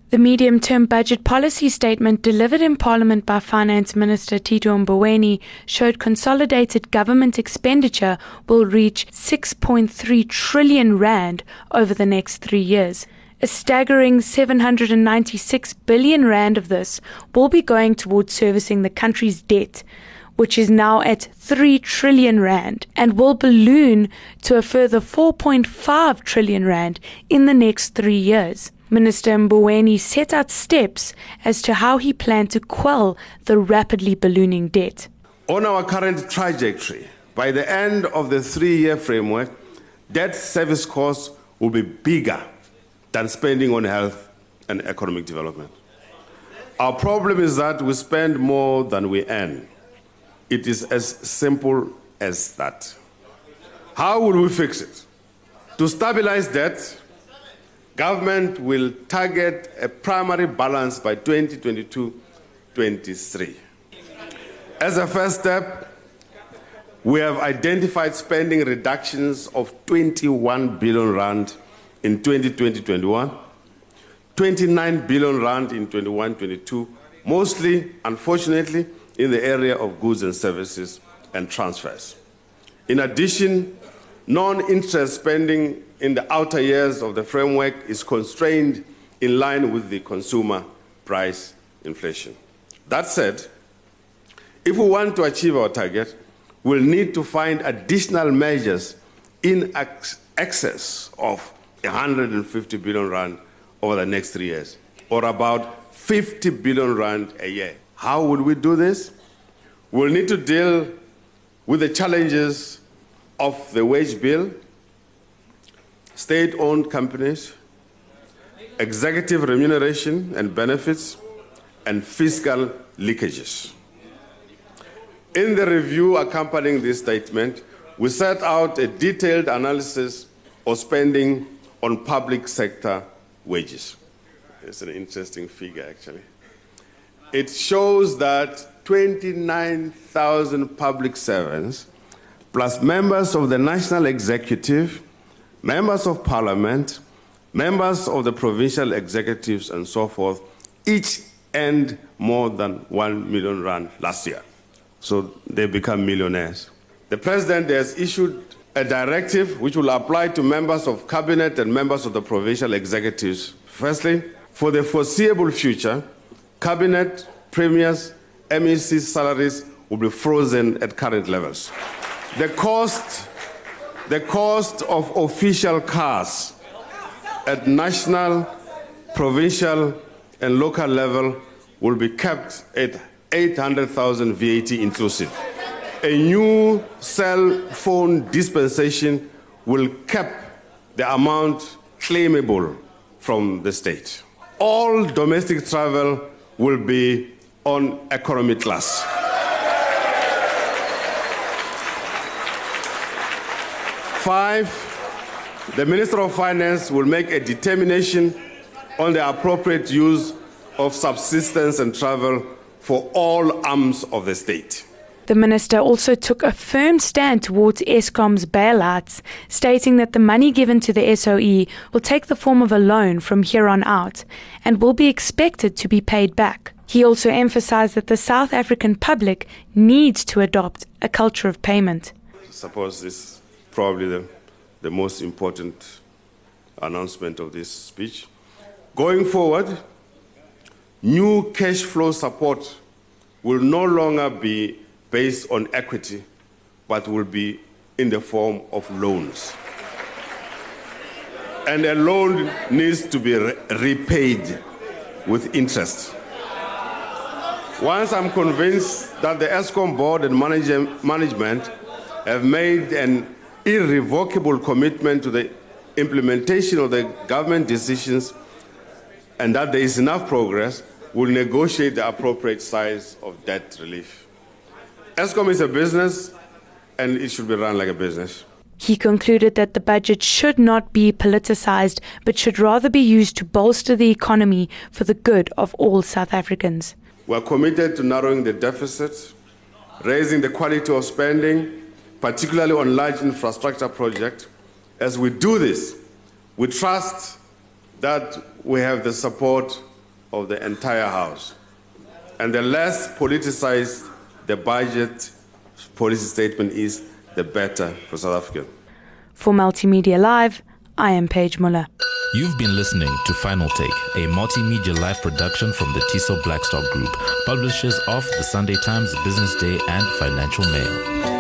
The medium-term budget policy statement delivered in Parliament by Finance Minister Tito Mboweni showed consolidated government expenditure will reach 6.3 trillion rand over the next 3 years. A staggering 796 billion rand of this will be going towards servicing the country's debt, which is now at 3 trillion rand and will balloon to a further 4.5 trillion rand in the next 3 years. Minister Mboweni set out steps as to how he planned to quell the rapidly ballooning debt. On our current trajectory, by the end of the 3-year framework, debt service costs will be bigger than spending on health and economic development. Our problem is that we spend more than we earn. It is as simple as that. How will we fix it? To stabilize debt, government will target a primary balance by 2022-23. As a first step, we have identified spending reductions of 21 billion rand in 2020-21, 29 billion rand in 21-22, mostly, unfortunately, in the area of goods and services and transfers. In addition, non-interest spending in the outer years of the framework is constrained in line with the consumer price inflation. That said, if we want to achieve our target, we'll need to find additional measures in excess of 150 billion rand over the next 3 years, or about 50 billion rand a year. How will we do this? We'll need to deal with the challenges of the wage bill, state-owned companies, executive remuneration and benefits, and fiscal leakages. In the review accompanying this statement, we set out a detailed analysis of spending on public sector wages. It's an interesting figure, actually. It shows that 29,000 public servants, plus members of the National Executive, members of Parliament, members of the provincial executives, and so forth, each earned more than 1 million rand last year. So they become millionaires. The President has issued a directive which will apply to members of Cabinet and members of the provincial executives. Firstly, for the foreseeable future, Cabinet, Premiers, MEC salaries will be frozen at current levels. The cost of official cars at national, provincial, and local level will be kept at 800,000 VAT inclusive. A new cell phone dispensation will cap the amount claimable from the state. All domestic travel will be on economy class. Five, the Minister of Finance will make a determination on the appropriate use of subsistence and travel for all arms of the state. The minister also took a firm stand towards Eskom's bailouts, stating that the money given to the SOE will take the form of a loan from here on out and will be expected to be paid back. He also emphasized that the South African public needs to adopt a culture of payment. I suppose this is probably the most important announcement of this speech. Going forward, new cash flow support will no longer be based on equity, but will be in the form of loans. And a loan needs to be repaid with interest. Once I'm convinced that the Eskom board and management have made an irrevocable commitment to the implementation of the government decisions and that there is enough progress, we'll negotiate the appropriate size of debt relief. Eskom is a business, and it should be run like a business. He concluded that the budget should not be politicized, but should rather be used to bolster the economy for the good of all South Africans. We are committed to narrowing the deficit, raising the quality of spending, particularly on large infrastructure projects. As we do this, we trust that we have the support of the entire House. And the less politicized the budget policy statement is, the better for South Africa. For Multimedia Live, I am Paige Muller. You've been listening to Final Take, a multimedia live production from the TISO Blackstock Group, publishers of the Sunday Times, Business Day, and Financial Mail.